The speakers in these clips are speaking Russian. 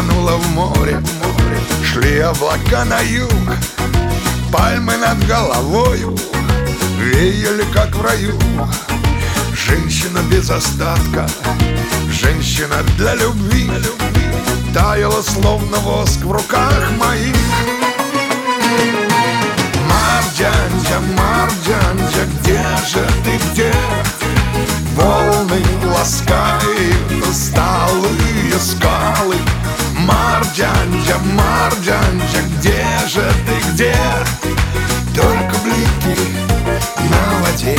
тонула в море. Шли облака на юг, пальмы над головою веяли, как в раю. Женщина без остатка, женщина для любви, таяла, словно воск в руках моих. Марджанджа, Марджанджа, где же ты, где? Волны ласкают усталые скалы. Марджанджа, Марджанджа, где же ты, где? Только блики на воде.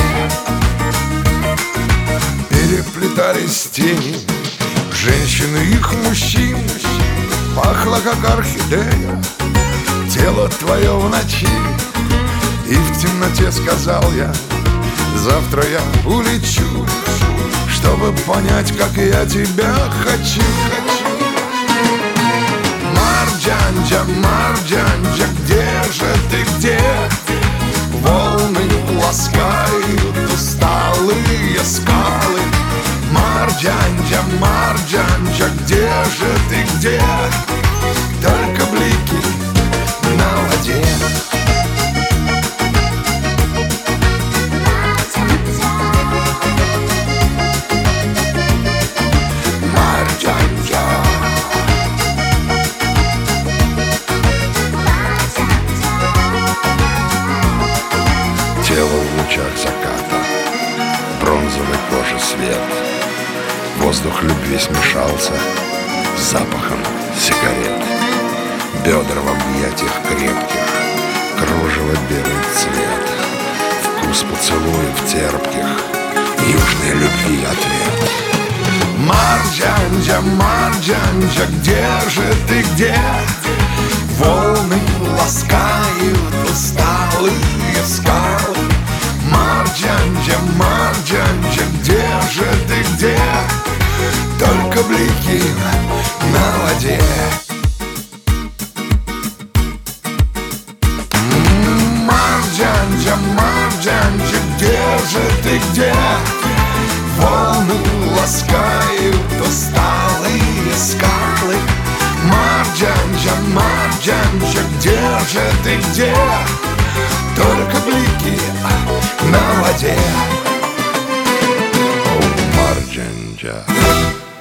Переплетались тени женщин и их мужчин. Пахло, как орхидея, тело твое в ночи. И в темноте сказал я: завтра я улечу, чтобы понять, как я тебя хочу. Марджанджа, Марджанджа, где же ты, где? Волны ласкают усталые скалы. Марджанджа, Марджанджа, где же ты, где? Только блики на воде. Тело в лучах заката, бронзовой кожи свет. Воздух любви смешался с запахом сигарет. Бедра в объятиях крепких, кружево белый цвет. Вкус поцелуев терпких, южной любви ответ. Марджанджа, Марджанджа, где же ты, где? Волны ласкают усталые скалы. Марджанджа, Марджанджа, где же ты, где? Только блики на воде. Марджанджа, Марджанджа, где же ты, где? Волны ласкают усталые скалы. Марджанджа, Марджанджа, где же ты, где? Только блики на воде. О, Марджанджа.